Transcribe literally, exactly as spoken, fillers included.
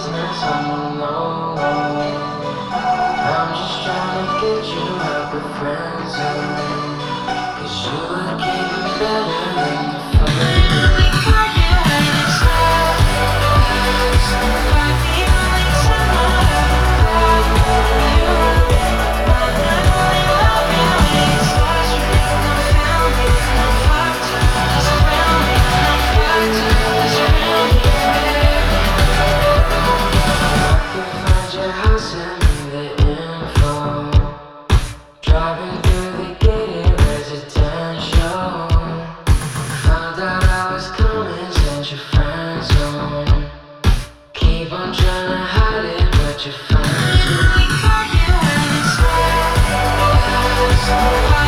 business on the low. I'm just trying to get you out the friend zone, 'cause you would keep me better than the phone. We got you in the stars, like the only time I ever got you. I really love you. It's lost me, I found me, I'm fucked up, it's around me, I'm fucked up, it's around me. I can find your house and leave the info. Driving through the gated residential. Found out I was coming, sent your friend zone. Keep on trying to hide it, but you're fine. We got you in this